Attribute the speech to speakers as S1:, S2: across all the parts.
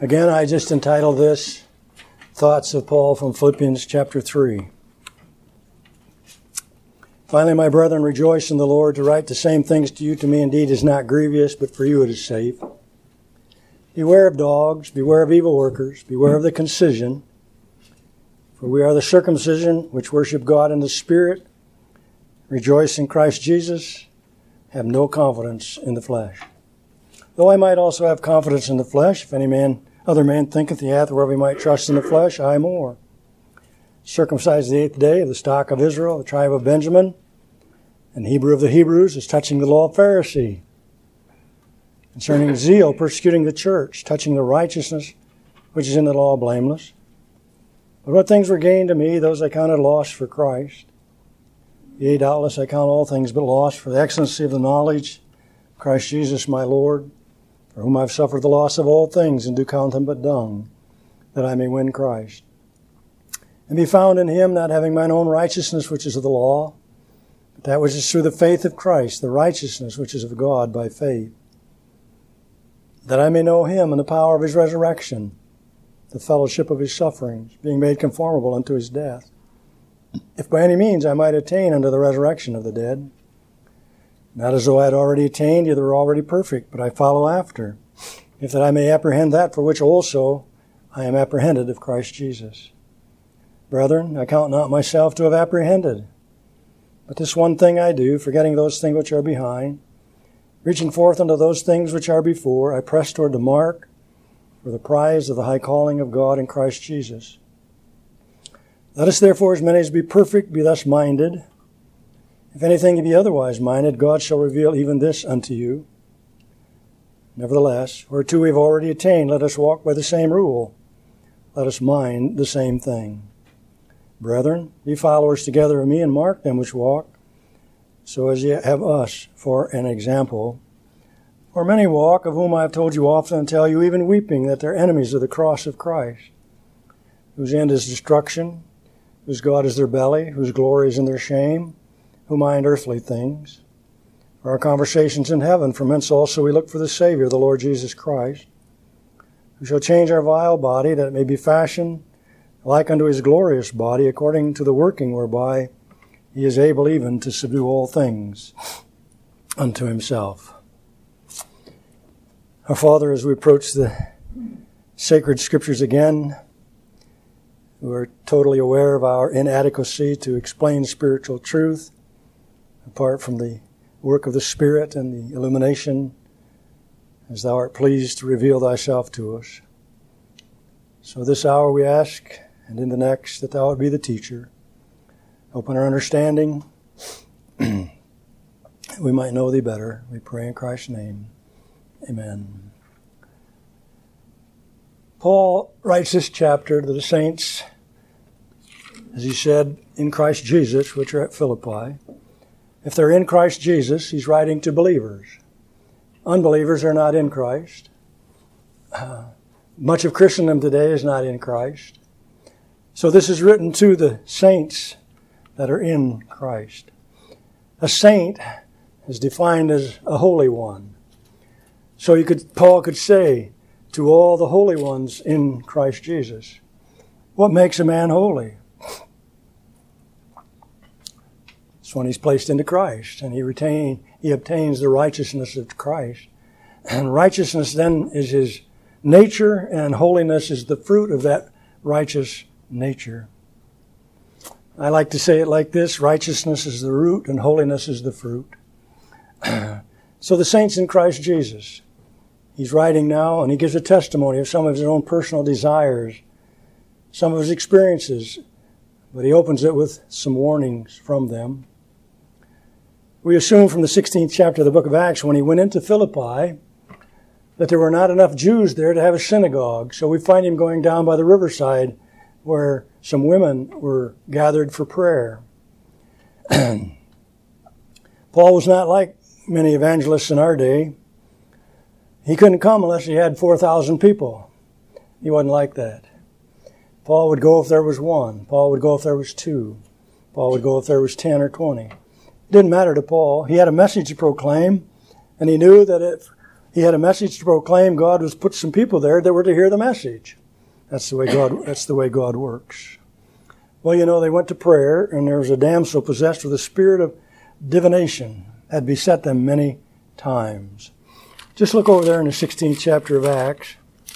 S1: Again, I just entitled this, Thoughts of Paul from Philippians chapter 3. Finally, my brethren, rejoice in the Lord. To write the same things to you, to me indeed is not grievous, but for you it is safe. Beware of dogs, beware of evil workers, beware of the concision. For we are the circumcision which worship God in the Spirit, rejoice in Christ Jesus, have no confidence in the flesh. Though I might also have confidence in the flesh, if any other man thinketh he hath whereof he might trust in the flesh, I more. Circumcised the 8th day of the stock of Israel, the tribe of Benjamin, and Hebrew of the Hebrews, as touching the law of Pharisee, concerning zeal, persecuting the church, touching the righteousness which is in the law, blameless. But what things were gained to me, those I counted loss for Christ. Yea, doubtless I count all things but loss for the excellency of the knowledge of Christ Jesus my Lord, for whom I have suffered the loss of all things, and do count them but dung, that I may win Christ, and be found in him, not having mine own righteousness which is of the law, but that which is through the faith of Christ, the righteousness which is of God by faith, that I may know him and the power of his resurrection, the fellowship of his sufferings, being made conformable unto his death, if by any means I might attain unto the resurrection of the dead. Not as though I had already attained, either were already perfect, but I follow after, if that I may apprehend that for which also I am apprehended of Christ Jesus. Brethren, I count not myself to have apprehended, but this one thing I do, forgetting those things which are behind, reaching forth unto those things which are before, I press toward the mark for the prize of the high calling of God in Christ Jesus. Let us therefore, as many as be perfect, be thus minded. If anything be otherwise minded, God shall reveal even this unto you. Nevertheless, whereto we have already attained, let us walk by the same rule. Let us mind the same thing. Brethren, be followers together of me, and mark them which walk, so as ye have us for an example. For many walk, of whom I have told you often, and tell you even weeping, that they're enemies of the cross of Christ, whose end is destruction, whose God is their belly, whose glory is in their shame, who mind earthly things. For our conversations in heaven, from whence also we look for the Savior, the Lord Jesus Christ, who shall change our vile body, that it may be fashioned like unto his glorious body, according to the working whereby he is able even to subdue all things unto himself. Our Father, as we approach the sacred Scriptures again, we are totally aware of our inadequacy to explain spiritual truth, apart from the work of the Spirit and the illumination, as thou art pleased to reveal thyself to us. So this hour we ask, and in the next, that thou would be the teacher. Open our understanding, we might know thee better. We pray in Christ's name. Amen. Paul writes this chapter to the saints, as he said, in Christ Jesus, which are at Philippi. If they're in Christ Jesus, he's writing to believers. Unbelievers are not in Christ. Much of Christendom today is not in Christ. So this is written to the saints that are in Christ. A saint is defined as a holy one. So Paul could say to all the holy ones in Christ Jesus, what makes a man holy? It's when he's placed into Christ and he obtains the righteousness of Christ. And righteousness then is his nature, and holiness is the fruit of that righteous nature. I like to say it like this: righteousness is the root and holiness is the fruit. So the saints in Christ Jesus, he's writing now, and he gives a testimony of some of his own personal desires, some of his experiences, but he opens it with some warnings from them. We assume from the 16th chapter of the book of Acts, when he went into Philippi, that there were not enough Jews there to have a synagogue. So we find him going down by the riverside where some women were gathered for prayer. Paul was not like many evangelists in our day. He couldn't come unless he had 4,000 people. He wasn't like that. Paul would go if there was one. Paul would go if there was two. Paul would go if there was 10 or 20. It didn't matter to Paul. He had a message to proclaim, and he knew that if He had a message to proclaim. God was put some people there that were to hear the message. That's the way God works. Well, they went to prayer, and there was a damsel possessed with a spirit of divination had beset them many times. Just look over there in the 16th chapter of Acts.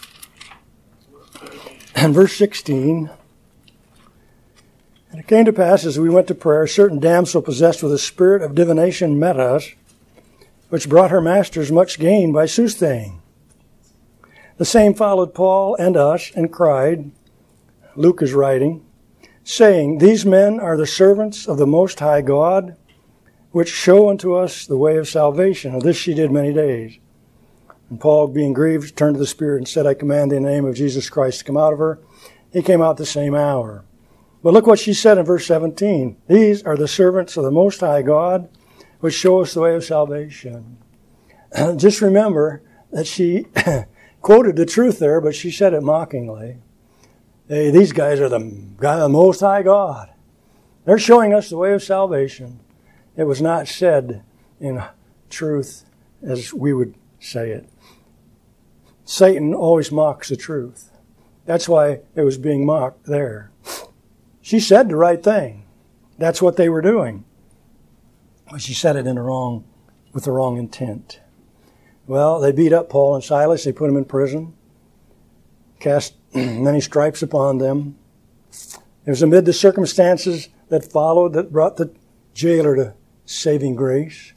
S1: And verse 16. And it came to pass, as we went to prayer, a certain damsel possessed with a spirit of divination met us, which brought her masters much gain by soothsaying. The same followed Paul and us, and cried, Luke is writing, saying, These men are the servants of the Most High God, which show unto us the way of salvation. And this she did many days. And Paul, being grieved, turned to the Spirit and said, I command thee in the name of Jesus Christ to come out of her. He came out the same hour. But look what she said in verse 17. These are the servants of the Most High God, which show us the way of salvation. Just remember that she quoted the truth there, but she said it mockingly. Hey, these guys are the Most High God. They're showing us the way of salvation. It was not said in truth as we would say it. Satan always mocks the truth. That's why it was being mocked there. She said the right thing. That's what they were doing. But she said it with the wrong intent. Well, they beat up Paul and Silas. They put them in prison. Cast many stripes upon them. It was amid the circumstances that followed that brought the jailer to saving grace.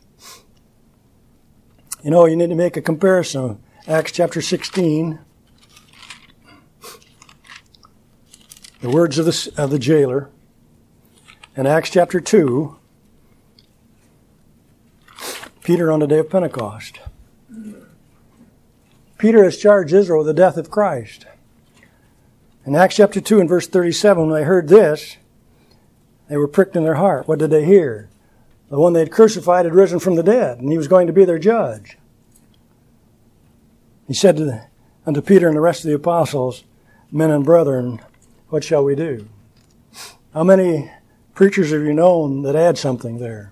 S1: You need to make a comparison. Acts chapter 16. The words of the jailer. And Acts chapter 2. Peter on the day of Pentecost. Peter has charged Israel with the death of Christ. In Acts chapter 2 and verse 37, when they heard this, they were pricked in their heart. What did they hear? The one they had crucified had risen from the dead, and he was going to be their judge. He said unto Peter and the rest of the apostles, Men and brethren, what shall we do? How many preachers have you known that add something there?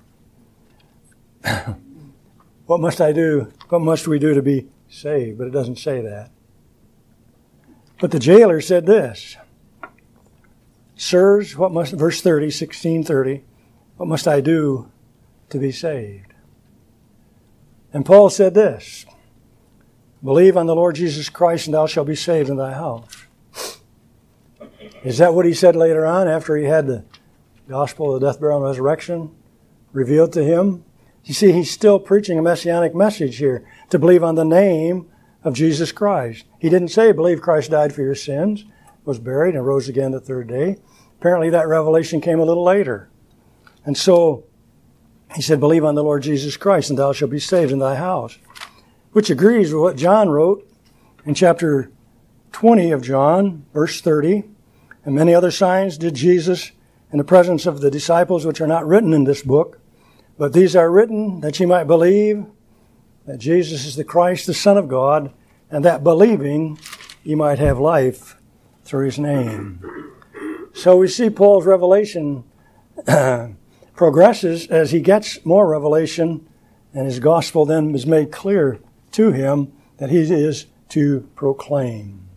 S1: What must I do? What must we do to be saved? But it doesn't say that. But the jailer said this. Sirs, verse 30, 16:30, what must I do to be saved? And Paul said this, Believe on the Lord Jesus Christ, and thou shalt be saved in thy house. Is that what he said later on after he had the gospel of the death, burial, and resurrection revealed to him? You see, he's still preaching a messianic message here, to believe on the name of Jesus Christ. He didn't say, believe Christ died for your sins, was buried, and rose again the third day. Apparently that revelation came a little later. And so he said, believe on the Lord Jesus Christ, and thou shalt be saved in thy house. Which agrees with what John wrote in chapter 20 of John, verse 30. And many other signs did Jesus in the presence of the disciples, which are not written in this book. But these are written that ye might believe that Jesus is the Christ, the Son of God, and that believing ye might have life through his name. So we see Paul's revelation progresses as he gets more revelation, and his gospel then is made clear to him that he is to proclaim.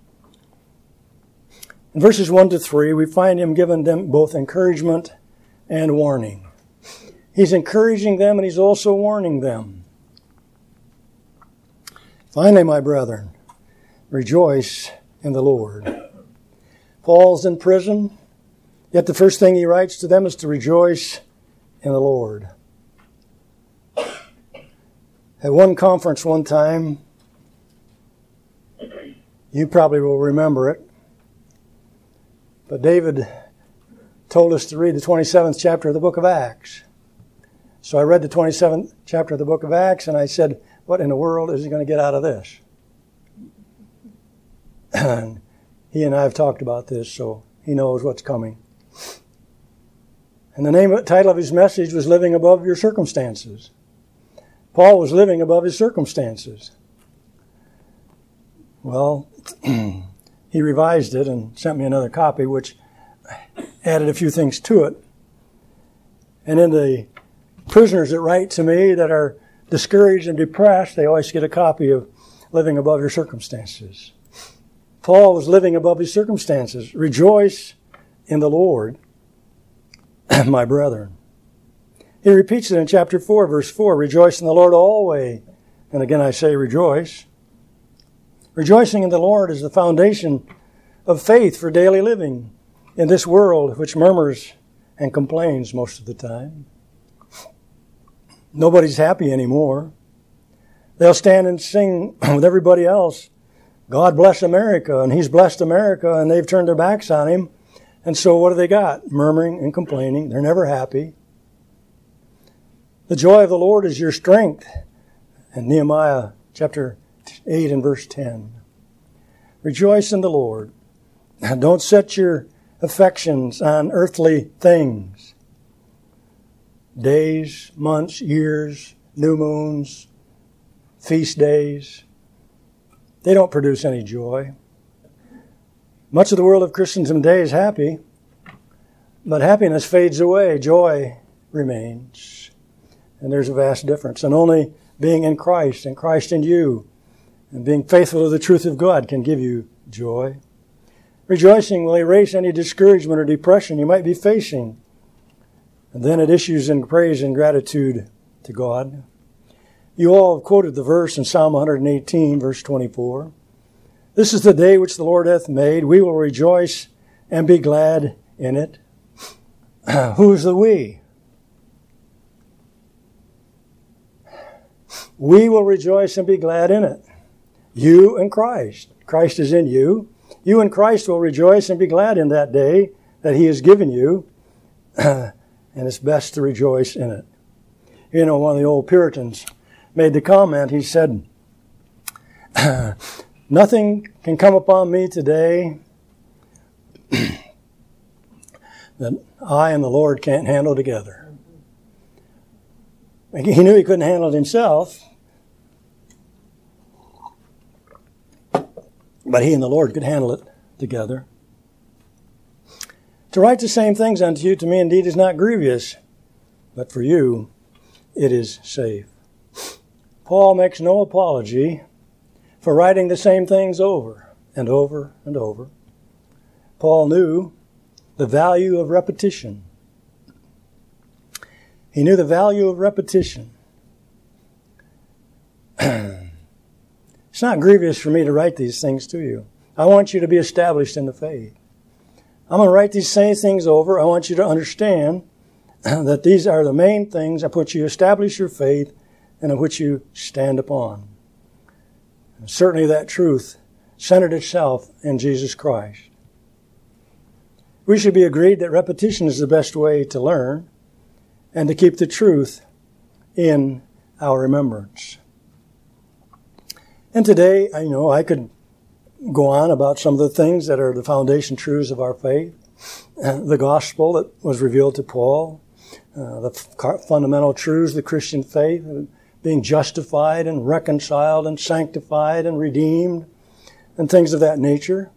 S1: In verses 1 to 3, we find him giving them both encouragement and warning. He's encouraging them and he's also warning them. Finally, my brethren, rejoice in the Lord. Paul's in prison, yet the first thing he writes to them is to rejoice in the Lord. At one conference one time, you probably will remember it, but David told us to read the 27th chapter of the book of Acts. So I read the 27th chapter of the book of Acts, and I said, what in the world is he going to get out of this? And he and I have talked about this, so he knows what's coming. And the title of his message was Living Above Your Circumstances. Paul was living above his circumstances. Well, he revised it and sent me another copy, which added a few things to it. And in the prisoners that write to me that are discouraged and depressed, they always get a copy of living above your circumstances. Paul was living above his circumstances. Rejoice in the Lord, my brethren. He repeats it in chapter 4, verse 4. Rejoice in the Lord always. And again I say rejoice. Rejoicing in the Lord is the foundation of faith for daily living in this world which murmurs and complains most of the time. Nobody's happy anymore. They'll stand and sing with everybody else, God bless America, and He's blessed America, and they've turned their backs on Him. And so what do they got? Murmuring and complaining. They're never happy. The joy of the Lord is your strength. And Nehemiah chapter 8 and verse 10. Rejoice in the Lord. Don't set your affections on earthly things. Days, months, years, new moons, feast days. They don't produce any joy. Much of the world of Christendom today is happy, but happiness fades away. Joy remains. And there's a vast difference. And only being in Christ and Christ in you and being faithful to the truth of God can give you joy. Rejoicing will erase any discouragement or depression you might be facing. And then it issues in praise and gratitude to God. You all have quoted the verse in Psalm 118, verse 24. This is the day which the Lord hath made. We will rejoice and be glad in it. Who is the we? We will rejoice and be glad in it. You and Christ. Christ is in you. You and Christ will rejoice and be glad in that day that He has given you. And it's best to rejoice in it. You know, one of the old Puritans made the comment, he said, nothing can come upon me today that I and the Lord can't handle together. He knew he couldn't handle it himself, but he and the Lord could handle it together. To write the same things unto you, to me indeed is not grievous, but for you it is safe. Paul makes no apology for writing the same things over and over and over. Paul knew the value of repetition. He knew the value of repetition. It's not grievous for me to write these things to you. I want you to be established in the faith. I'm going to write these same things over. I want you to understand that these are the main things that put you establish your faith and in which you stand upon. And certainly that truth centered itself in Jesus Christ. We should be agreed that repetition is the best way to learn and to keep the truth in our remembrance. And today, I could go on about some of the things that are the foundation truths of our faith. The gospel that was revealed to Paul, the fundamental truths of the Christian faith, being justified and reconciled and sanctified and redeemed, and things of that nature.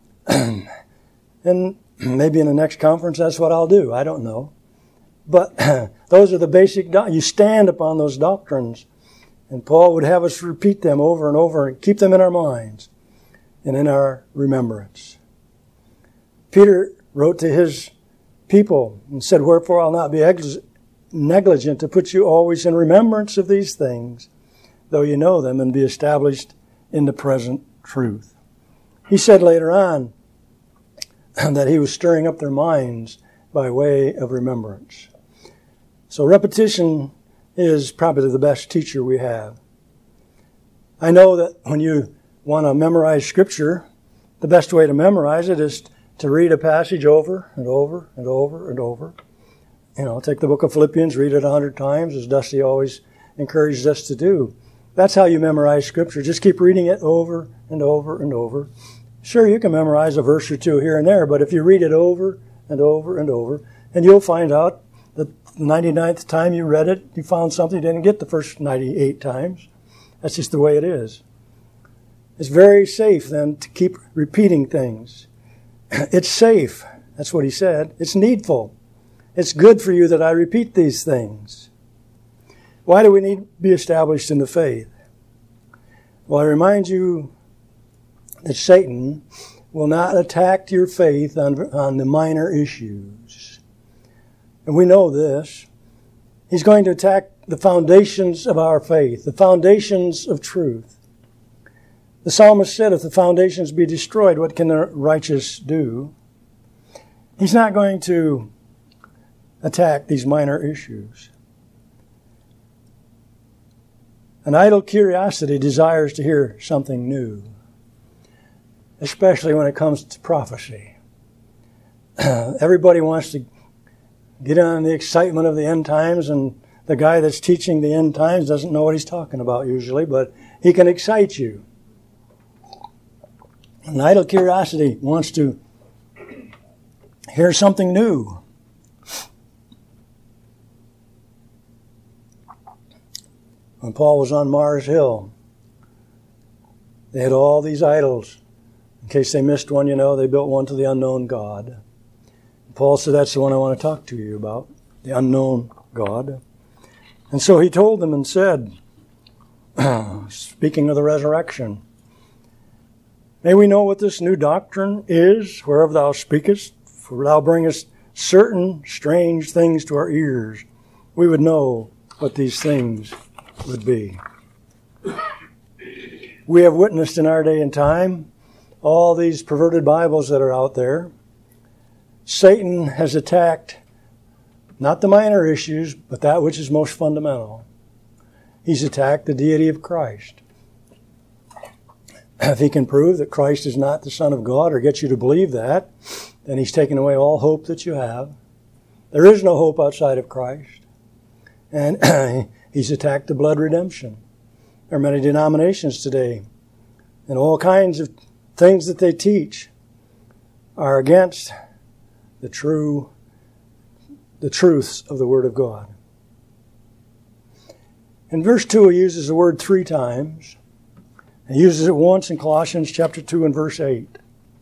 S1: And maybe in the next conference that's what I'll do. I don't know. But those are the basic you stand upon those doctrines. And Paul would have us repeat them over and over and keep them in our minds and in our remembrance. Peter wrote to his people and said, wherefore I'll not be negligent to put you always in remembrance of these things, though you know them, and be established in the present truth. He said later on that he was stirring up their minds by way of remembrance. So repetition is probably the best teacher we have. I know that when you want to memorize Scripture, the best way to memorize it is to read a passage over and over and over and over. Take the book of Philippians, read it 100 times, as Dusty always encouraged us to do. That's how you memorize Scripture. Just keep reading it over and over and over. Sure, you can memorize a verse or two here and there, but if you read it over and over and over, and you'll find out that the 99th time you read it, you found something you didn't get the first 98 times. That's just the way it is. It's very safe, then, to keep repeating things. It's safe. That's what he said. It's needful. It's good for you that I repeat these things. Why do we need to be established in the faith? Well, I remind you that Satan will not attack your faith on the minor issues. And we know this. He's going to attack the foundations of our faith, the foundations of truth. The psalmist said, if the foundations be destroyed, what can the righteous do? He's not going to attack these minor issues. An idle curiosity desires to hear something new, especially when it comes to prophecy. Everybody wants to get on the excitement of the end times, and the guy that's teaching the end times doesn't know what he's talking about usually, but he can excite you. An idle curiosity wants to hear something new. When Paul was on Mars Hill, they had all these idols. In case they missed one, they built one to the unknown God. Paul said, that's the one I want to talk to you about, the unknown God. And so he told them and said, speaking of the resurrection, may we know what this new doctrine is, wherever thou speakest, for thou bringest certain strange things to our ears. We would know what these things would be. We have witnessed in our day and time all these perverted Bibles that are out there. Satan has attacked not the minor issues, but that which is most fundamental. He's attacked the deity of Christ. If he can prove that Christ is not the Son of God or get you to believe that, then he's taken away all hope that you have. There is no hope outside of Christ. And he's attacked the blood redemption. There are many denominations today, and all kinds of things that they teach are against the truths of the Word of God. In verse 2, he uses the word 3 times. He uses it once in Colossians chapter 2 and verse 8.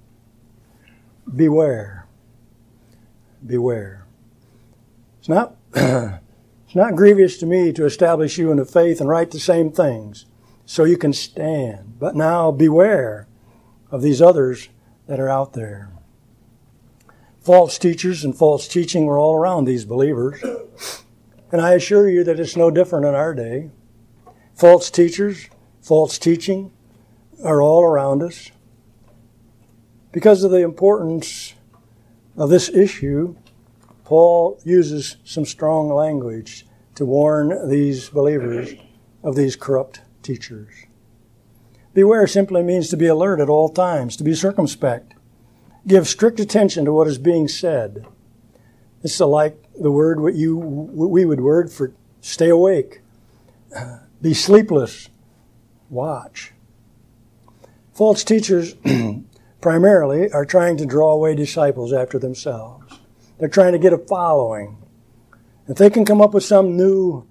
S1: Beware. Beware. It's not grievous to me to establish you in the faith and write the same things so you can stand. But now beware of these others that are out there. False teachers and false teaching were all around these believers. And I assure you that it's no different in our day. False teachers, false teaching are all around us. Because of the importance of this issue, Paul uses some strong language to warn these believers of these corrupt teachers. Beware simply means to be alert at all times, to be circumspect. Give strict attention to what is being said. It's like the word what we would word for stay awake. Be sleepless. Watch. False teachers primarily are trying to draw away disciples after themselves. They're trying to get a following. If they can come up with some new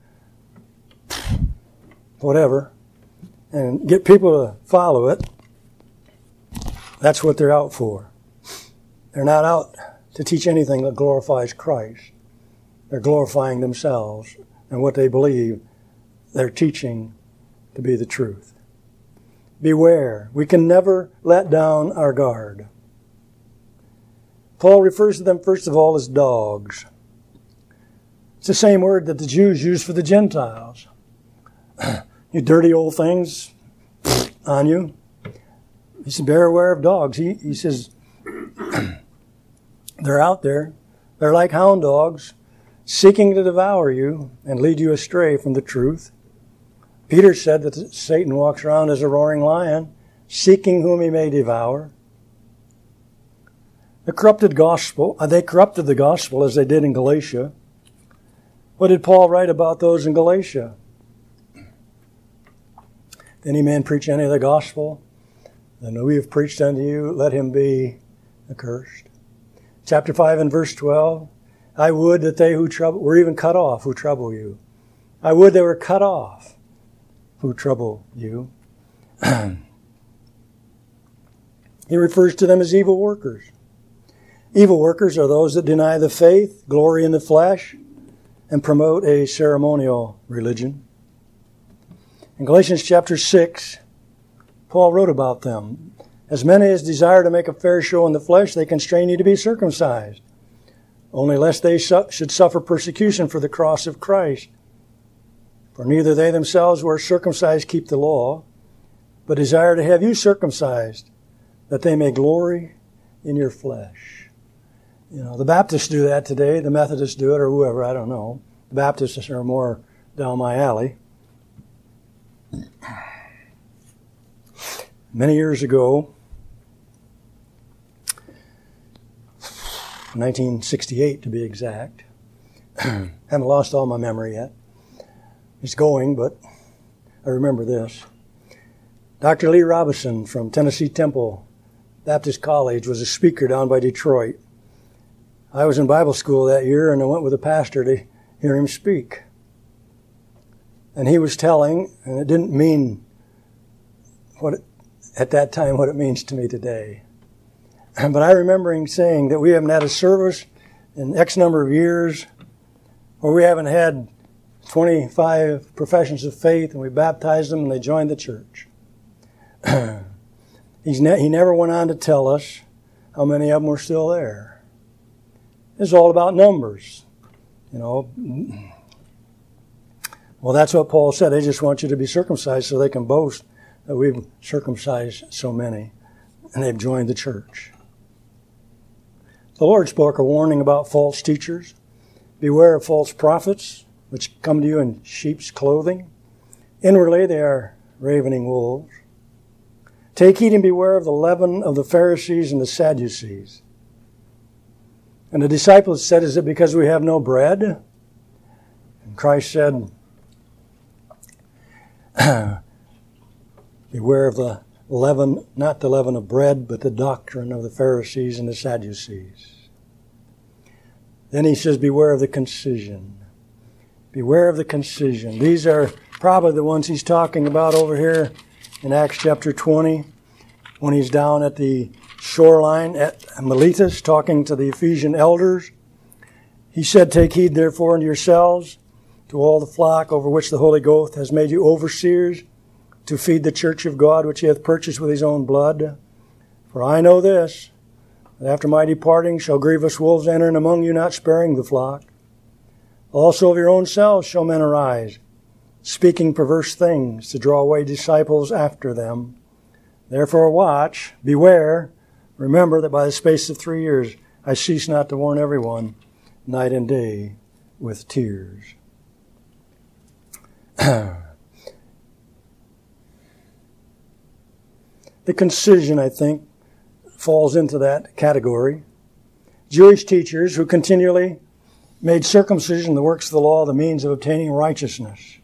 S1: whatever and get people to follow it, that's what they're out for. They're not out to teach anything that glorifies Christ. They're glorifying themselves and what they believe they're teaching to be the truth. Beware. We can never let down our guard. Paul refers to them, first of all, as dogs. It's the same word that the Jews used for the Gentiles. You dirty old things on you. He said, beware of dogs. He says, they're out there. They're like hound dogs, seeking to devour you and lead you astray from the truth. Peter said that Satan walks around as a roaring lion, seeking whom he may devour. They corrupted the gospel as they did in Galatia. What did Paul write about those in Galatia? If any man preach any of the gospel, then we have preached unto you, let him be accursed. Chapter 5 and verse 12, I would that they who were even cut off who trouble you. I would they were cut off who trouble you. He refers to them as evil workers. Evil workers are those that deny the faith, glory in the flesh, and promote a ceremonial religion. In Galatians chapter 6 Paul wrote about them. As many as desire to make a fair show in the flesh, they constrain you to be circumcised, only lest they should suffer persecution for the cross of Christ. For neither they themselves who are circumcised keep the law, but desire to have you circumcised, that they may glory in your flesh. You know, the Baptists do that today, the Methodists do it, or whoever, I don't know. The Baptists are more down my alley. Many years ago, 1968 to be exact, haven't lost all my memory yet. It's going, but I remember this. Dr. Lee Robinson from Tennessee Temple Baptist College was a speaker down by Detroit. I was in Bible school that year, and I went with a pastor to hear him speak. And he was telling, and it didn't mean at that time what it means to me today. But I remember him saying that we haven't had a service in X number of years, or we haven't had 25 professions of faith, and we baptized them and they joined the church. He never went on to tell us how many of them were still there. It's all about numbers, you know. Well, that's what Paul said. They just want you to be circumcised so they can boast that we've circumcised so many, and they've joined the church. The Lord spoke a warning about false teachers. Beware of false prophets, which come to you in sheep's clothing. Inwardly they are ravening wolves. Take heed and beware of the leaven of the Pharisees and the Sadducees. And the disciples said, is it because we have no bread? And Christ said, beware of the leaven, not the leaven of bread, but the doctrine of the Pharisees and the Sadducees. Then he says, beware of the concision. Beware of the concision. These are probably the ones he's talking about over here in Acts chapter 20, when he's down at the shoreline at Miletus talking to the Ephesian elders. He said, take heed therefore unto yourselves, to all the flock over which the Holy Ghost has made you overseers, to feed the church of God which he hath purchased with his own blood. For I know this, that after my departing shall grievous wolves enter in among you, not sparing the flock. Also of your own selves shall men arise, speaking perverse things, to draw away disciples after them. Therefore watch, beware, remember that by the space of 3 years I cease not to warn everyone, night and day, with tears. The concision, I think, falls into that category. Jewish teachers who continually made circumcision, the works of the law, the means of obtaining righteousness.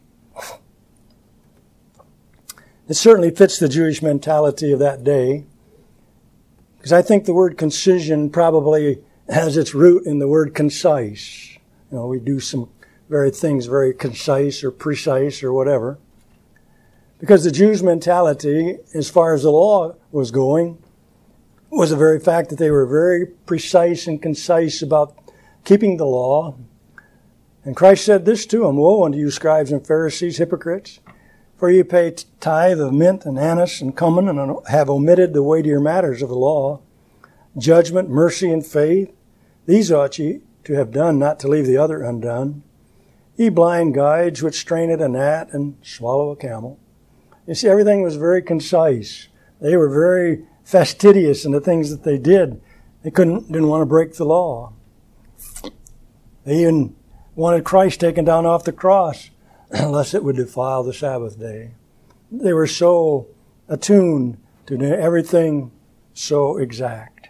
S1: It certainly fits the Jewish mentality of that day, because I think the word concision probably has its root in the word concise. You know, we do some things very concise or precise or whatever. Because the Jews' mentality, as far as the law was going, was the very fact that they were very precise and concise about keeping the law. And Christ said this to them, woe unto you, scribes and Pharisees, hypocrites! For ye pay tithe of mint and anise and cumin, and have omitted the weightier matters of the law, judgment, mercy, and faith. These ought ye to have done, not to leave the other undone. Ye blind guides, which strain at a gnat and swallow a camel. You see, everything was very concise. They were very fastidious in the things that they did. They didn't want to break the law. They even wanted Christ taken down off the cross, unless it would defile the Sabbath day. They were so attuned to everything so exact.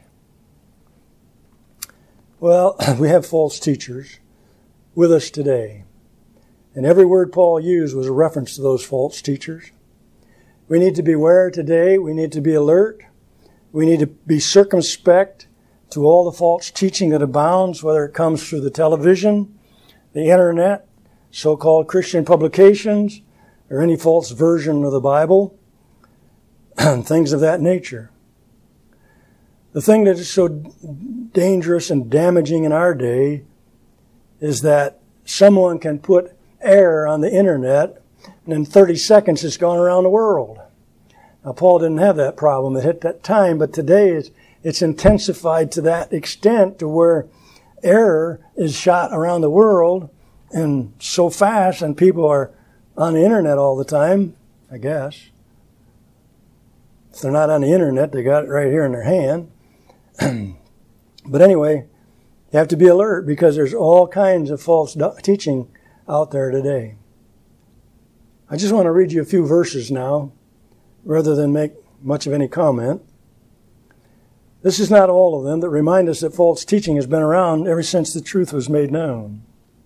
S1: Well, we have false teachers with us today. And every word Paul used was a reference to those false teachers. We need to beware today. We need to be alert. We need to be circumspect to all the false teaching that abounds, whether it comes through the television, the internet, so-called Christian publications, or any false version of the Bible, and things of that nature. The thing that is so dangerous and damaging in our day is that someone can put error on the internet, and in 30 seconds it's gone around the world. Now, Paul didn't have that problem at that time, but today it's intensified to that extent to where error is shot around the world and so fast, and people are on the internet all the time, I guess. If they're not on the internet, they got it right here in their hand. But anyway, you have to be alert because there's all kinds of false teaching out there today. I just want to read you a few verses now, rather than make much of any comment. This is not all of them that remind us that false teaching has been around ever since the truth was made known.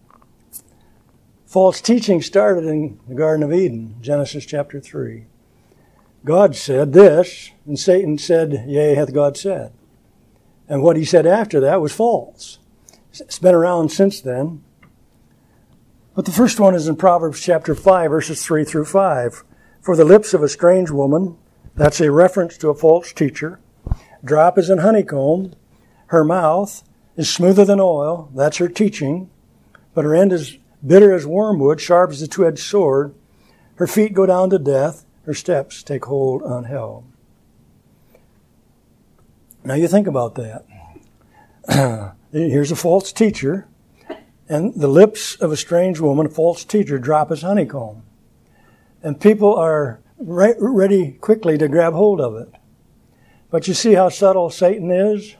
S1: False teaching started in the Garden of Eden, Genesis chapter 3. God said this, and Satan said, yea, hath God said. And what he said after that was false. It's been around since then. But the first one is in Proverbs chapter 5, verses 3 through 5. For the lips of a strange woman, that's a reference to a false teacher, drop as in honeycomb. Her mouth is smoother than oil, that's her teaching. But her end is bitter as wormwood, sharp as a two-edged sword. Her feet go down to death, her steps take hold on hell. Now you think about that. Here's a false teacher, and the lips of a strange woman, a false teacher, drop as honeycomb. And people are ready quickly to grab hold of it. But you see how subtle Satan is?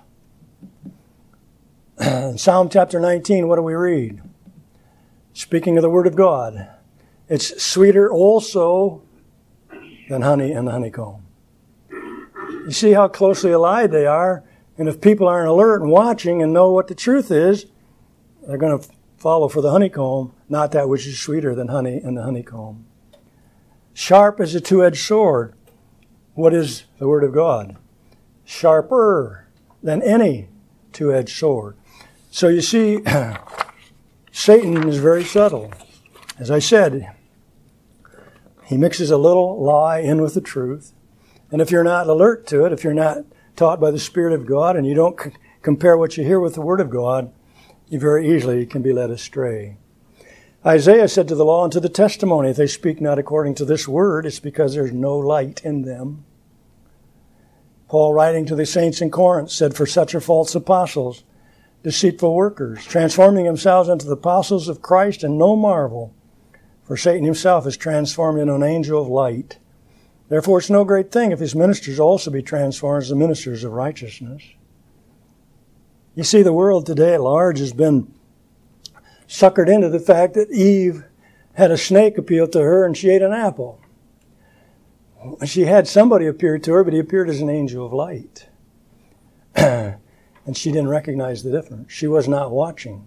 S1: In Psalm chapter 19, what do we read? Speaking of the Word of God, it's sweeter also than honey and the honeycomb. You see how closely allied they are, and if people aren't alert and watching and know what the truth is, they're going to follow for the honeycomb, not that which is sweeter than honey and the honeycomb. Sharp as a two-edged sword. What is the Word of God? Sharper than any two-edged sword. So you see, Satan is very subtle. As I said, he mixes a little lie in with the truth. And if you're not alert to it, if you're not taught by the Spirit of God, and you don't compare what you hear with the Word of God, you very easily can be led astray. Isaiah said to the law and to the testimony, if they speak not according to this word, it's because there's no light in them. Paul, writing to the saints in Corinth, said, for such are false apostles, deceitful workers, transforming themselves into the apostles of Christ, and no marvel, for Satan himself is transformed into an angel of light. Therefore it's no great thing if his ministers also be transformed as the ministers of righteousness. You see, the world today at large has been suckered into the fact that Eve had a snake appeal to her and she ate an apple. She had somebody appear to her, but he appeared as an angel of light. And she didn't recognize the difference. She was not watching.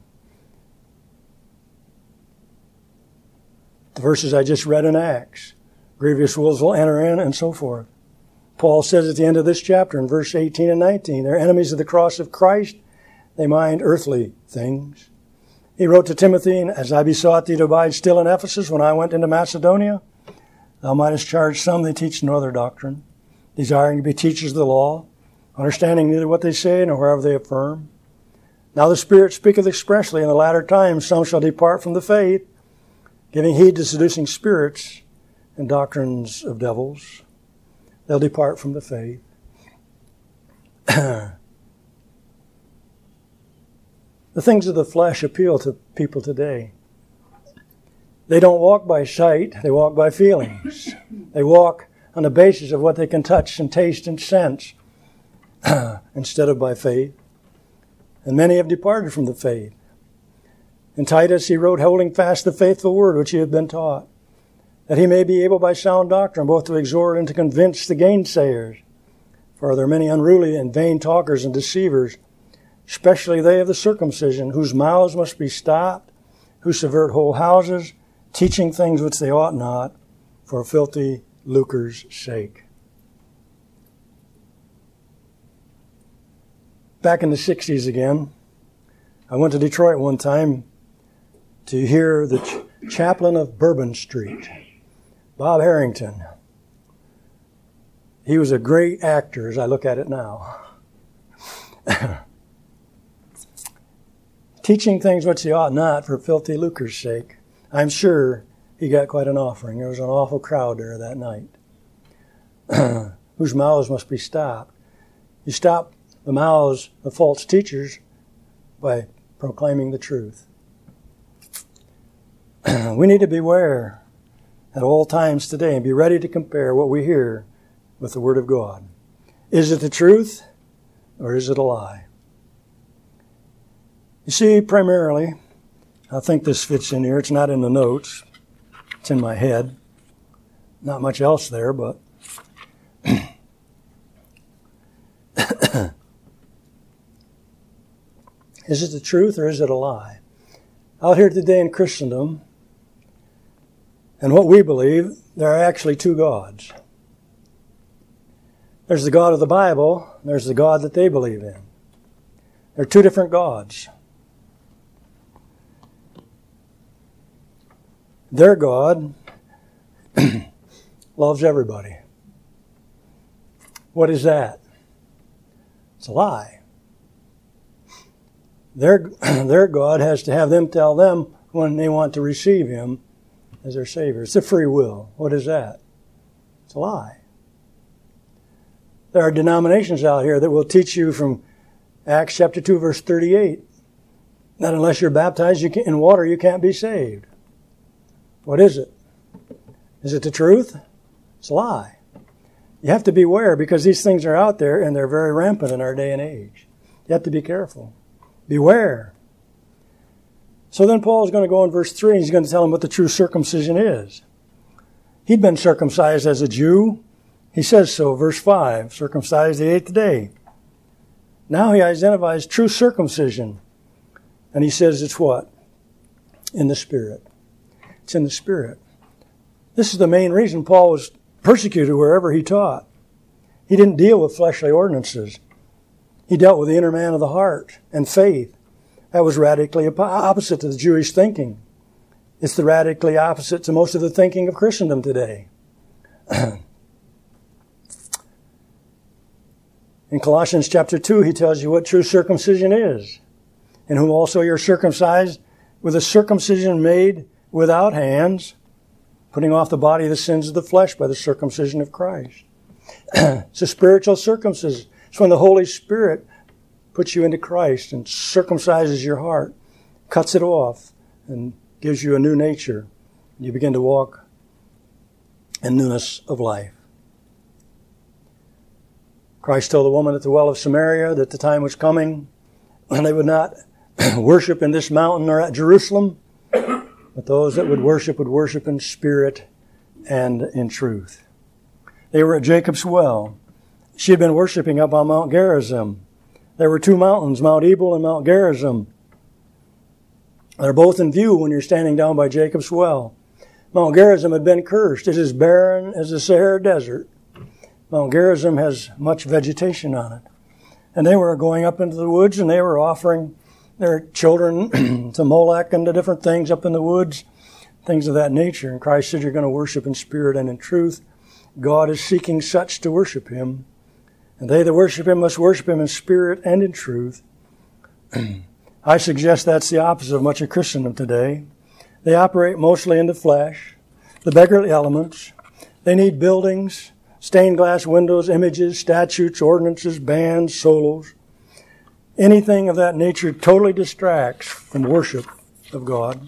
S1: The verses I just read in Acts, grievous wolves will enter in, and so forth. Paul says at the end of this chapter in verse 18 and 19, they're enemies of the cross of Christ. They mind earthly things. He wrote to Timothy, as I besought thee to abide still in Ephesus when I went into Macedonia, thou mightest charge some they teach no other doctrine, desiring to be teachers of the law, understanding neither what they say nor wherever they affirm. Now the Spirit speaketh expressly in the latter times, some shall depart from the faith, giving heed to seducing spirits and doctrines of devils. They'll depart from the faith. The things of the flesh appeal to people today. They don't walk by sight, they walk by feelings. They walk on the basis of what they can touch and taste and sense instead of by faith. And many have departed from the faith. In Titus he wrote, holding fast the faithful word which he had been taught, that he may be able by sound doctrine both to exhort and to convince the gainsayers. For there are many unruly and vain talkers and deceivers, especially they of the circumcision, whose mouths must be stopped, who subvert whole houses, teaching things which they ought not, for filthy lucre's sake. Back in the 60s again, I went to Detroit one time to hear the chaplain of Bourbon Street, Bob Harrington. He was a great actor as I look at it now. Teaching things which he ought not for filthy lucre's sake. I'm sure he got quite an offering. There was an awful crowd there that night. whose mouths must be stopped. You stop the mouths of false teachers by proclaiming the truth. We need to beware at all times today and be ready to compare what we hear with the Word of God. Is it the truth or is it a lie? You see, primarily, I think this fits in here. It's not in the notes. It's in my head. Not much else there, but is it the truth or is it a lie? Out here today in Christendom, and what we believe, there are actually two gods. There's the God of the Bible, and there's the God that they believe in. There are two different gods. Their God loves everybody. What is that? It's a lie. Their God has to have them tell them when they want to receive Him as their Savior. It's a free will. What is that? It's a lie. There are denominations out here that will teach you from Acts chapter 2, verse 38, that unless you're baptized in water, you can't be saved. What is it? Is it the truth? It's a lie. You have to beware because these things are out there and they're very rampant in our day and age. You have to be careful. Beware. So then Paul is going to go in verse 3 and he's going to tell them what the true circumcision is. He'd been circumcised as a Jew. He says so, verse 5, circumcised the 8th day. Now he identifies true circumcision. And he says it's what? In the Spirit. It's in the Spirit. This is the main reason Paul was persecuted wherever he taught. He didn't deal with fleshly ordinances. He dealt with the inner man of the heart and faith. That was radically opposite to the Jewish thinking. It's the radically opposite to most of the thinking of Christendom today. In Colossians chapter 2, he tells you what true circumcision is. In whom also you're circumcised with a circumcision made without hands, putting off the body of the sins of the flesh by the circumcision of Christ. It's a spiritual circumcision. It's when the Holy Spirit puts you into Christ and circumcises your heart, cuts it off, and gives you a new nature. You begin to walk in newness of life. Christ told the woman at the well of Samaria that the time was coming when they would not worship in this mountain or at Jerusalem, but those that would worship in spirit and in truth. They were at Jacob's well. She had been worshiping up on Mount Gerizim. There were two mountains, Mount Ebal and Mount Gerizim. They're both in view when you're standing down by Jacob's well. Mount Gerizim had been cursed. It is barren as the Sahara Desert. Mount Gerizim has much vegetation on it. And they were going up into the woods and they were offering their children to Molech and to different things up in the woods, things of that nature. And Christ said, you're going to worship in spirit and in truth. God is seeking such to worship Him. And they that worship Him must worship Him in spirit and in truth. I suggest that's the opposite of much of Christendom today. They operate mostly in the flesh, the beggarly elements. They need buildings, stained glass windows, images, statutes, ordinances, bands, solos. Anything of that nature totally distracts from worship of God.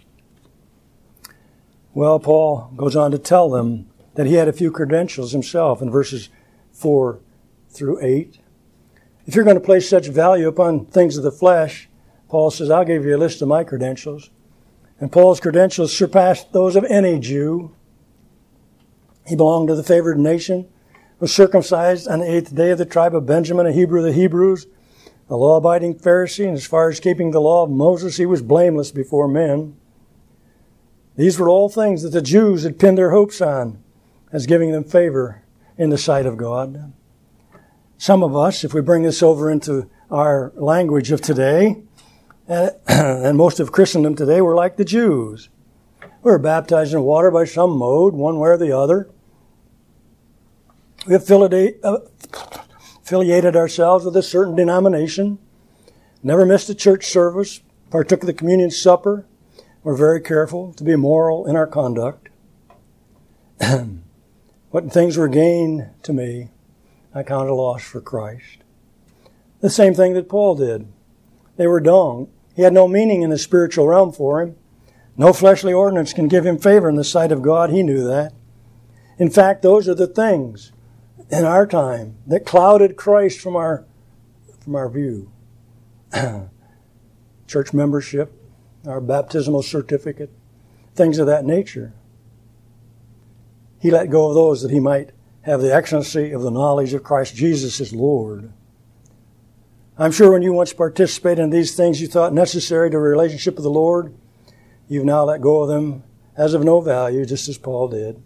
S1: Well, Paul goes on to tell them that he had a few credentials himself in verses 4 through 8. If you're going to place such value upon things of the flesh, Paul says, I'll give you a list of my credentials. And Paul's credentials surpassed those of any Jew. He belonged to the favored nation, was circumcised on the 8th day of the tribe of Benjamin, a Hebrew of the Hebrews, a law-abiding Pharisee, and as far as keeping the law of Moses, he was blameless before men. These were all things that the Jews had pinned their hopes on as giving them favor in the sight of God. Some of us, if we bring this over into our language of today, and most of Christendom today, we're like the Jews. We were baptized in water by some mode, one way or the other. We affiliated ourselves with a certain denomination, never missed a church service, partook of the communion supper. We're very careful to be moral in our conduct. What things were gain to me, I count a loss for Christ. The same thing that Paul did. They were dung. He had no meaning in the spiritual realm for him. No fleshly ordinance can give him favor in the sight of God. He knew that. In fact, those are the things in our time that clouded Christ from our view. Church membership, our baptismal certificate, things of that nature. He let go of those that he might have the excellency of the knowledge of Christ Jesus as Lord. I'm sure when you once participated in these things you thought necessary to a relationship with the Lord, you've now let go of them as of no value, just as Paul did.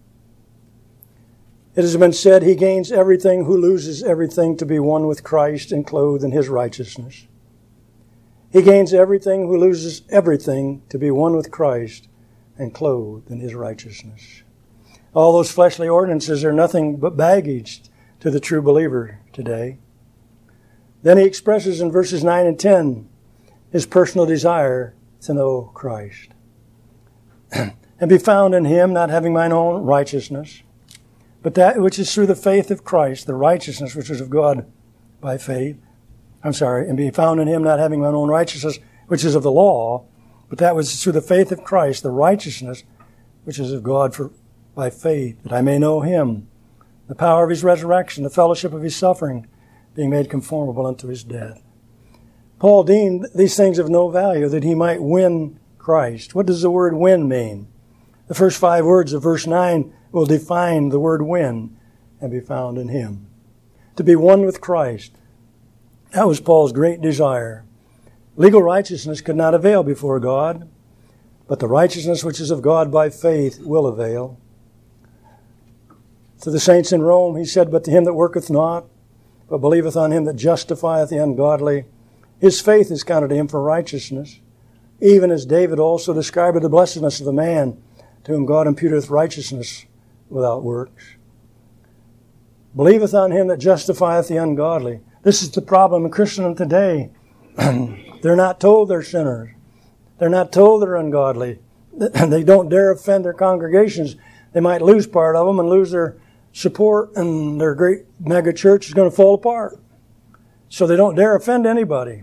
S1: It has been said, he gains everything who loses everything to be one with Christ and clothed in his righteousness. He gains everything who loses everything to be one with Christ and clothed in his righteousness. All those fleshly ordinances are nothing but baggage to the true believer today. Then he expresses in verses 9 and 10 his personal desire to know Christ and be found in him, not having mine own righteousness, but that which is through the faith of Christ, the righteousness which is of God by faith. And be found in him, not having mine own righteousness, which is of the law, but that which is through the faith of Christ, the righteousness which is of God by faith, that I may know him, the power of his resurrection, the fellowship of his suffering, being made conformable unto his death. Paul deemed these things of no value that he might win Christ. What does the word win mean? The first 5 words of verse 9 will define the word win, and be found in him. To be one with Christ. That was Paul's great desire. Legal righteousness could not avail before God, but the righteousness which is of God by faith will avail. To the saints in Rome, he said, but to him that worketh not, but believeth on him that justifieth the ungodly, his faith is counted to him for righteousness. Even as David also described the blessedness of the man to whom God imputeth righteousness without works. Believeth on him that justifieth the ungodly. This is the problem in Christendom today. They're not told they're sinners. They're not told they're ungodly. They don't dare offend their congregations. They might lose part of them and lose their support, and their great mega church is going to fall apart. So they don't dare offend anybody.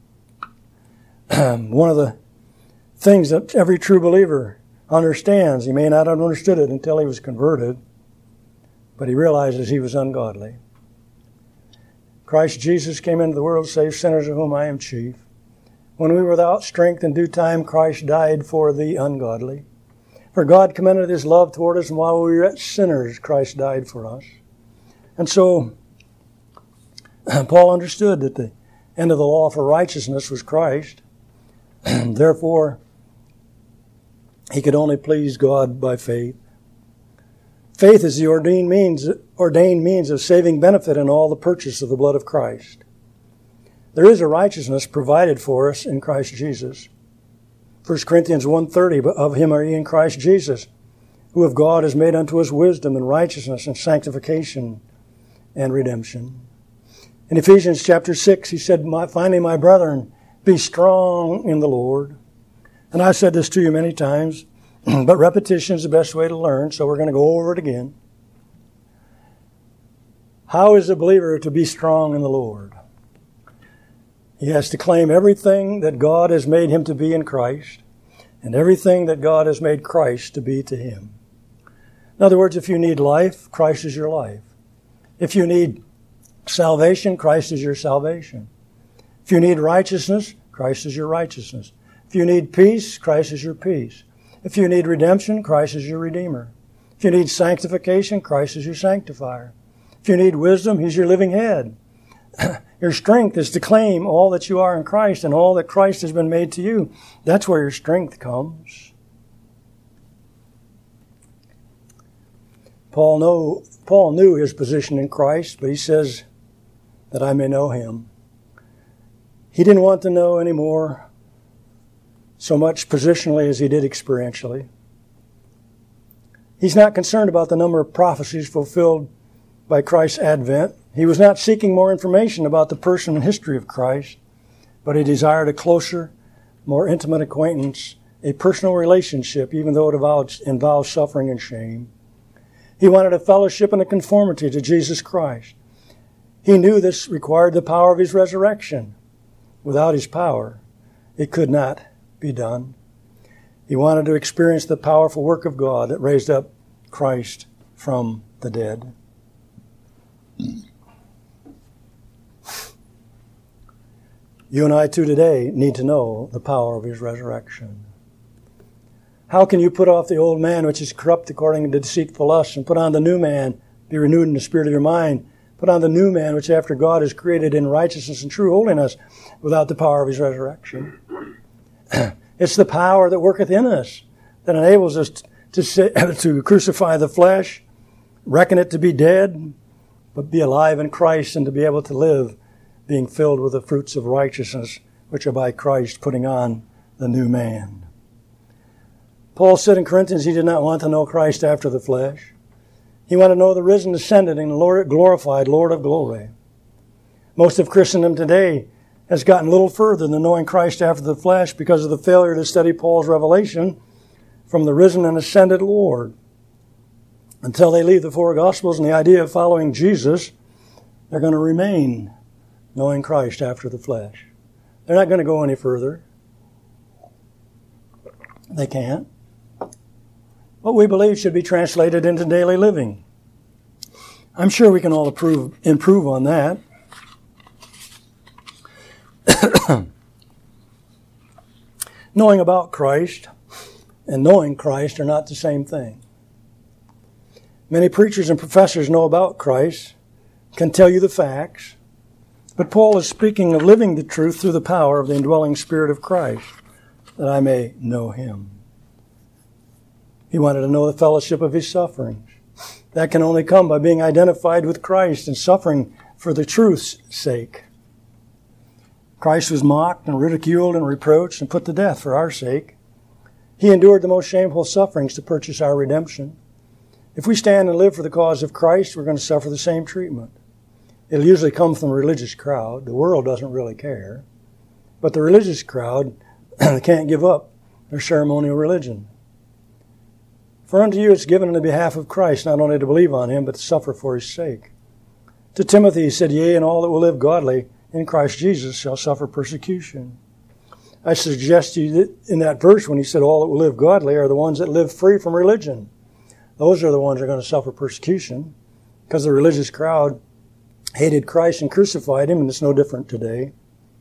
S1: One of the things that every true believer understands, he may not have understood it until he was converted, but he realizes he was ungodly. Christ Jesus came into the world to save sinners, of whom I am chief. When we were without strength, in due time Christ died for the ungodly. For God commended his love toward us, and while we were yet sinners, Christ died for us. And so, Paul understood that the end of the law for righteousness was Christ. Therefore, he could only please God by faith. Faith is the ordained means of saving benefit in all the purchase of the blood of Christ. There is a righteousness provided for us in Christ Jesus. 1 Corinthians 1:30, but of him are ye in Christ Jesus, who of God is made unto us wisdom and righteousness and sanctification and redemption. In Ephesians chapter 6, he said, finally, my brethren, be strong in the Lord. And I've said this to you many times, but repetition is the best way to learn, so we're going to go over it again. How is a believer to be strong in the Lord? He has to claim everything that God has made him to be in Christ and everything that God has made Christ to be to him. In other words, if you need life, Christ is your life. If you need salvation, Christ is your salvation. If you need righteousness, Christ is your righteousness. If you need peace, Christ is your peace. If you need redemption, Christ is your Redeemer. If you need sanctification, Christ is your sanctifier. If you need wisdom, he's your living head. Your strength is to claim all that you are in Christ and all that Christ has been made to you. That's where your strength comes. Paul knew his position in Christ, but he says that I may know him. He didn't want to know anymore so much positionally as he did experientially. He's not concerned about the number of prophecies fulfilled by Christ's advent. He was not seeking more information about the person and history of Christ, but he desired a closer, more intimate acquaintance, a personal relationship, even though it involves suffering and shame. He wanted a fellowship and a conformity to Jesus Christ. He knew this required the power of His resurrection. Without His power, it could not be done. He wanted to experience the powerful work of God that raised up Christ from the dead. You and I too today need to know the power of His resurrection. How can you put off the old man which is corrupt according to deceitful lusts, and put on the new man, be renewed in the spirit of your mind, put on the new man which after God is created in righteousness and true holiness, without the power of His resurrection? It's the power that worketh in us that enables us to crucify the flesh, reckon it to be dead, but be alive in Christ, and to be able to live being filled with the fruits of righteousness, which are by Christ, putting on the new man. Paul said in Corinthians he did not want to know Christ after the flesh. He wanted to know the risen, ascended, and glorified Lord of glory. Most of Christendom today has gotten little further than knowing Christ after the flesh because of the failure to study Paul's revelation from the risen and ascended Lord. Until they leave the four Gospels and the idea of following Jesus, they're going to remain knowing Christ after the flesh. They're not going to go any further. They can't. What we believe should be translated into daily living. I'm sure we can all improve on that. Knowing about Christ and knowing Christ are not the same thing. Many preachers and professors know about Christ, can tell you the facts, but Paul is speaking of living the truth through the power of the indwelling Spirit of Christ, that I may know Him. He wanted to know the fellowship of His sufferings. That can only come by being identified with Christ and suffering for the truth's sake. Christ was mocked and ridiculed and reproached and put to death for our sake. He endured the most shameful sufferings to purchase our redemption. If we stand and live for the cause of Christ, we're going to suffer the same treatment. It'll usually come from the religious crowd. The world doesn't really care. But the religious crowd can't give up their ceremonial religion. For unto you it's given on the behalf of Christ, not only to believe on Him, but to suffer for His sake. To Timothy he said, Yea, and all that will live godly in Christ Jesus shall suffer persecution. I suggest to you that in that verse when he said all that will live godly are the ones that live free from religion. Those are the ones that are going to suffer persecution because the religious crowd hated Christ and crucified Him, and it's no different today.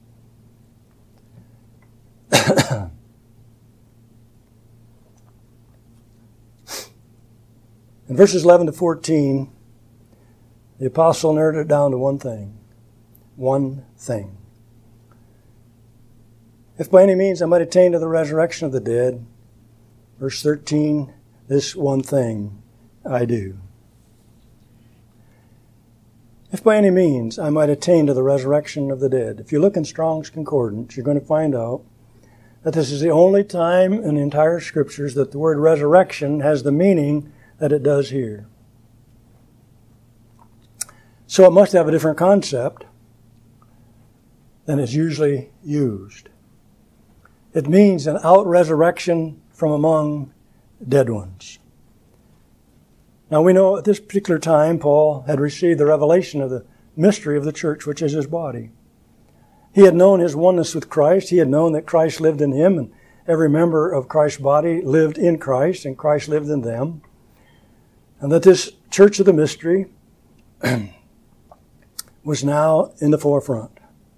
S1: In verses 11 to 14, the apostle narrowed it down to one thing. One thing. If by any means I might attain to the resurrection of the dead, verse 13, this one thing I do. If by any means I might attain to the resurrection of the dead. If you look in Strong's Concordance, you're going to find out that this is the only time in the entire Scriptures that the word resurrection has the meaning that it does here. So it must have a different concept than is usually used. It means an out-resurrection from among dead ones. Now we know at this particular time Paul had received the revelation of the mystery of the church, which is his body. He had known his oneness with Christ. He had known that Christ lived in him, and every member of Christ's body lived in Christ, and Christ lived in them. And that this church of the mystery was now in the forefront.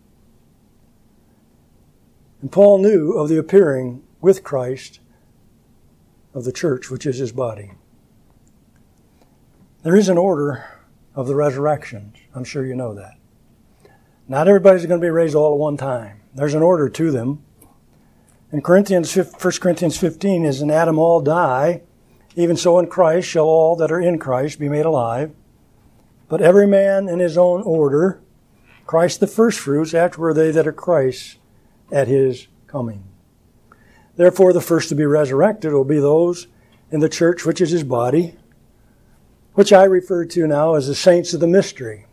S1: And Paul knew of the appearing with Christ of the church, which is his body. There is an order of the resurrections. I'm sure you know that. Not everybody's going to be raised all at one time. There's an order to them. In 1 Corinthians 15, as in Adam all die, even so in Christ shall all that are in Christ be made alive. But every man in his own order, Christ the firstfruits, afterward they that are Christ at His coming. Therefore the first to be resurrected will be those in the church which is His body, which I refer to now as the saints of the mystery.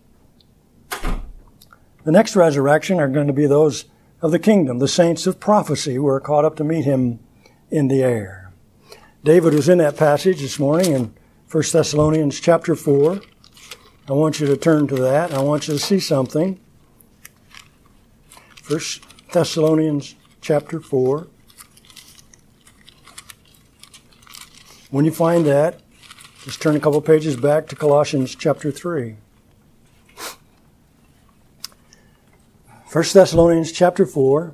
S1: The next resurrection are going to be those of the kingdom, the saints of prophecy, who are caught up to meet Him in the air. David was in that passage this morning in 1 Thessalonians chapter 4. I want you to turn to that. I want you to see something. 1 Thessalonians chapter 4. When you find that, just turn a couple pages back to Colossians chapter 3. 1 Thessalonians chapter 4,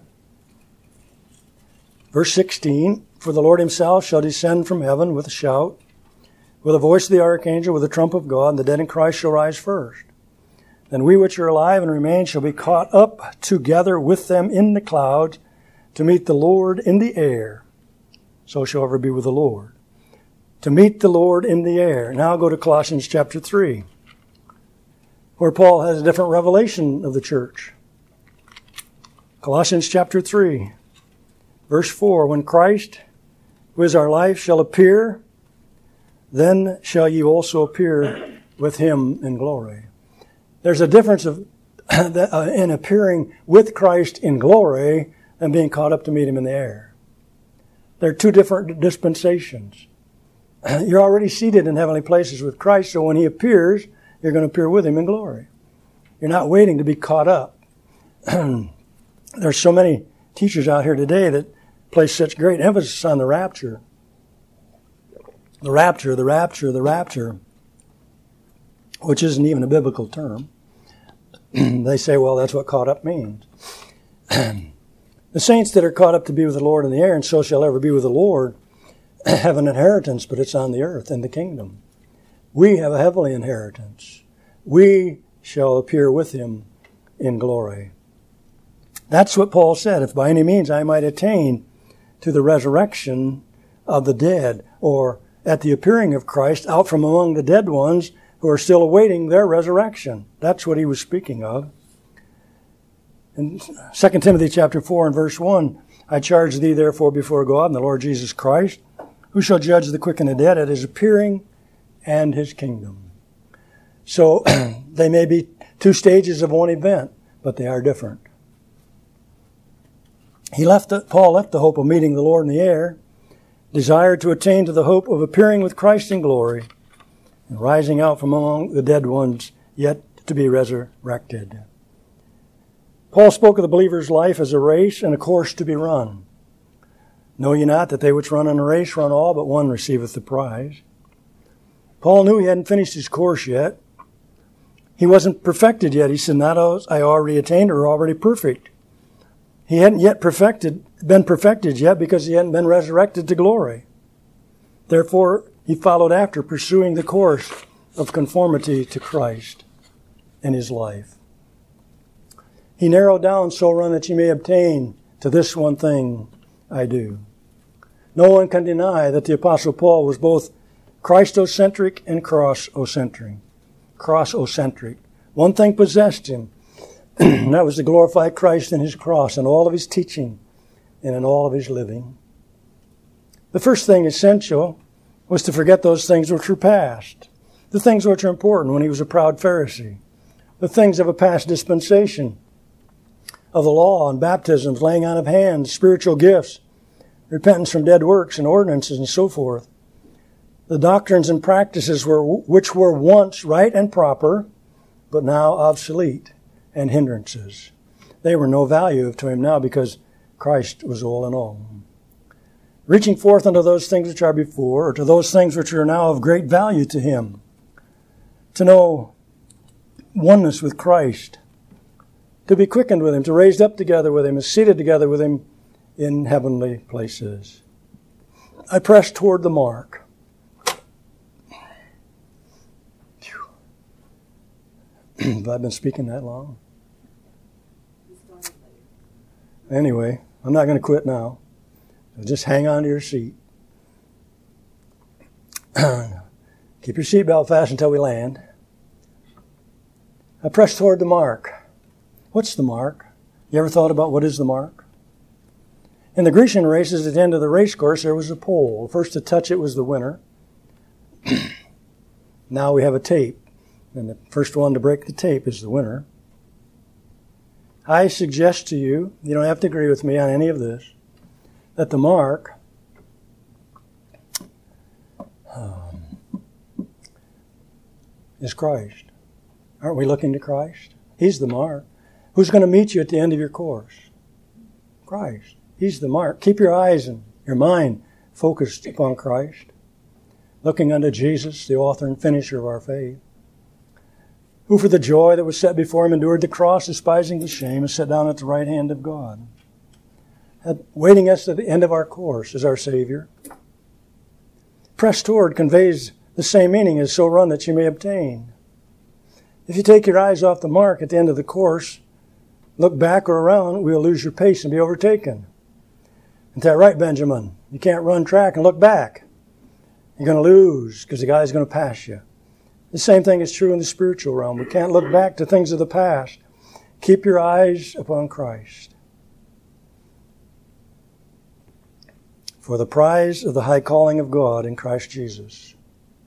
S1: verse 16, For the Lord himself shall descend from heaven with a shout, with the voice of the archangel, with the trump of God, and the dead in Christ shall rise first. Then we which are alive and remain shall be caught up together with them in the clouds to meet the Lord in the air. So shall ever be with the Lord. To meet the Lord in the air. Now go to Colossians chapter 3, where Paul has a different revelation of the church. Colossians chapter 3, verse 4, When Christ, who is our life, shall appear, then shall ye also appear with him in glory. There's a difference in appearing with Christ in glory and being caught up to meet him in the air. They're two different dispensations. You're already seated in heavenly places with Christ, so when he appears, you're going to appear with him in glory. You're not waiting to be caught up. There's so many teachers out here today that place such great emphasis on the rapture. The rapture, the rapture, the rapture, which isn't even a biblical term. They say, well, that's what caught up means. The saints that are caught up to be with the Lord in the air, and so shall ever be with the Lord, have an inheritance, but it's on the earth in the kingdom. We have a heavenly inheritance. We shall appear with him in glory. That's what Paul said, if by any means I might attain to the resurrection of the dead, or at the appearing of Christ out from among the dead ones who are still awaiting their resurrection. That's what he was speaking of. In 2 Timothy chapter 4 and verse 1, I charge thee therefore before God and the Lord Jesus Christ, who shall judge the quick and the dead at his appearing and his kingdom. So they may be two stages of one event, but they are different. Paul left the hope of meeting the Lord in the air, desired to attain to the hope of appearing with Christ in glory, and rising out from among the dead ones yet to be resurrected. Paul spoke of the believer's life as a race and a course to be run. Know ye not that they which run in a race run all, but one receiveth the prize? Paul knew he hadn't finished his course yet. He wasn't perfected yet. He said, not those I already attained or already perfect. He hadn't yet been perfected yet because he hadn't been resurrected to glory. Therefore, he followed after, pursuing the course of conformity to Christ in his life. He narrowed down, so run that ye may obtain to this one thing I do. No one can deny that the Apostle Paul was both Christocentric and cross-ocentric. One thing possessed him, and that was to glorify Christ in his cross and all of his teaching and in all of his living. The first thing essential was to forget those things which were past, the things which are important when he was a proud Pharisee, the things of a past dispensation, of the law and baptisms, laying on of hands, spiritual gifts, repentance from dead works and ordinances and so forth. The doctrines and practices which were once right and proper, but now obsolete and hindrances. They were no value to him now because Christ was all in all. Reaching forth unto those things which are before, or to those things which are now of great value to him. To know oneness with Christ. To be quickened with him, to raised up together with him, and seated together with him in heavenly places. I press toward the mark. Have I been speaking that long? Anyway, I'm not going to quit now. So just hang on to your seat. Keep your seatbelt fast until we land. I press toward the mark. What's the mark? You ever thought about what is the mark? In the Grecian races, at the end of the race course, there was a pole. First to touch it was the winner. Now we have a tape. And the first one to break the tape is the winner. I suggest to you, you don't have to agree with me on any of this, that the mark is Christ. Aren't we looking to Christ? He's the mark. Who's going to meet you at the end of your course? Christ. He's the mark. Keep your eyes and your mind focused upon Christ, looking unto Jesus, the author and finisher of our faith, who for the joy that was set before him endured the cross, despising the shame, and sat down at the right hand of God. Waiting us at the end of our course is our Savior. Press toward conveys the same meaning as so run that you may obtain. If you take your eyes off the mark at the end of the course, look back or around, we'll lose your pace and be overtaken. Isn't that right, Benjamin? You can't run track and look back. You're going to lose because the guy's going to pass you. The same thing is true in the spiritual realm. We can't look back to things of the past. Keep your eyes upon Christ. For the prize of the high calling of God in Christ Jesus.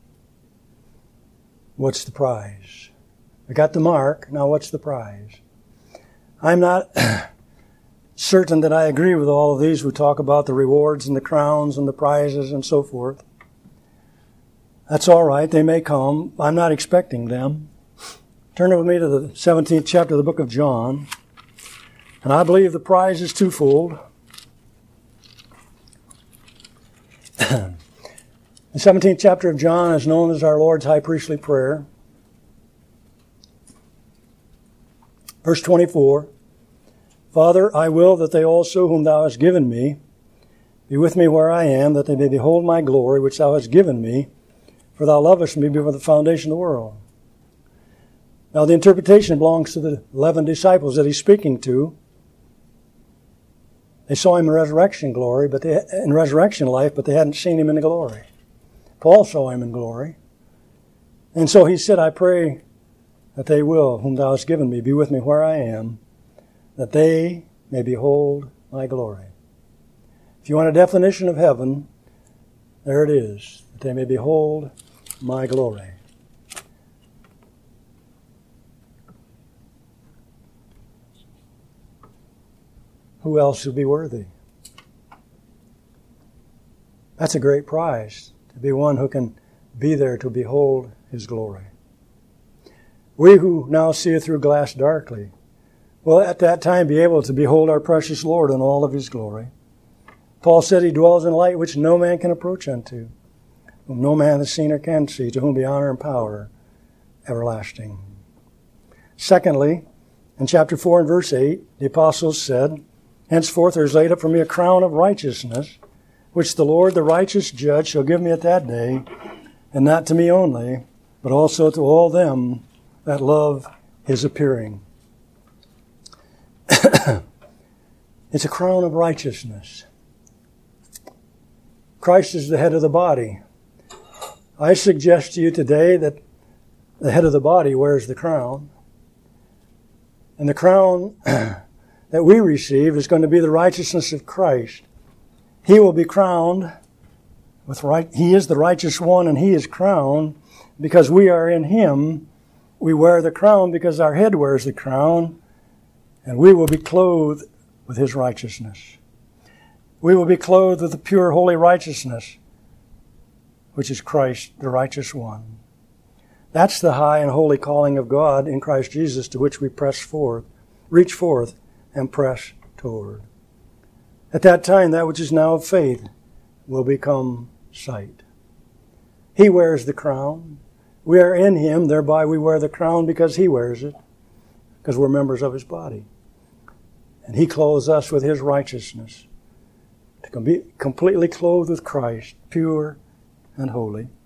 S1: What's the prize? We got the mark. Now what's the prize? I'm not certain that I agree with all of these who talk about the rewards and the crowns and the prizes and so forth. That's all right. They may come. I'm not expecting them. Turn with me to the 17th chapter of the book of John. And I believe the prize is twofold. The 17th chapter of John is known as our Lord's high priestly prayer. Verse 24, Father, I will that they also whom thou hast given me be with me where I am, that they may behold my glory which thou hast given me, for thou lovest me before the foundation of the world. Now the interpretation belongs to the 11 disciples that he's speaking to. They saw him in resurrection glory, in resurrection life, but they hadn't seen him in the glory. Paul saw him in glory. And so he said, I pray that they will, whom thou hast given me, be with me where I am, that they may behold my glory. If you want a definition of heaven, there it is, that they may behold my glory. Who else would be worthy? That's a great prize, to be one who can be there to behold his glory. We who now see it through glass darkly will at that time be able to behold our precious Lord in all of his glory. Paul said he dwells in light which no man can approach unto, whom no man has seen or can see, to whom be honor and power everlasting. Secondly, in chapter 4 and verse 8, the apostles said, Henceforth there is laid up for me a crown of righteousness, which the Lord, the righteous judge, shall give me at that day, and not to me only, but also to all them that love his appearing. It's a crown of righteousness. Christ is the head of the body. I suggest to you today that the head of the body wears the crown. And the crown that we receive is going to be the righteousness of Christ. He will be crowned with He is the righteous one, and he is crowned because we are in him. We wear the crown because our head wears the crown, and we will be clothed with his righteousness. We will be clothed with the pure, holy righteousness, which is Christ, the righteous one. That's the high and holy calling of God in Christ Jesus, to which we reach forth, and press toward. At that time, that which is now of faith will become sight. He wears the crown. We are in him, thereby we wear the crown because he wears it, because we're members of his body. And he clothes us with his righteousness, to be completely clothed with Christ, pure and holy.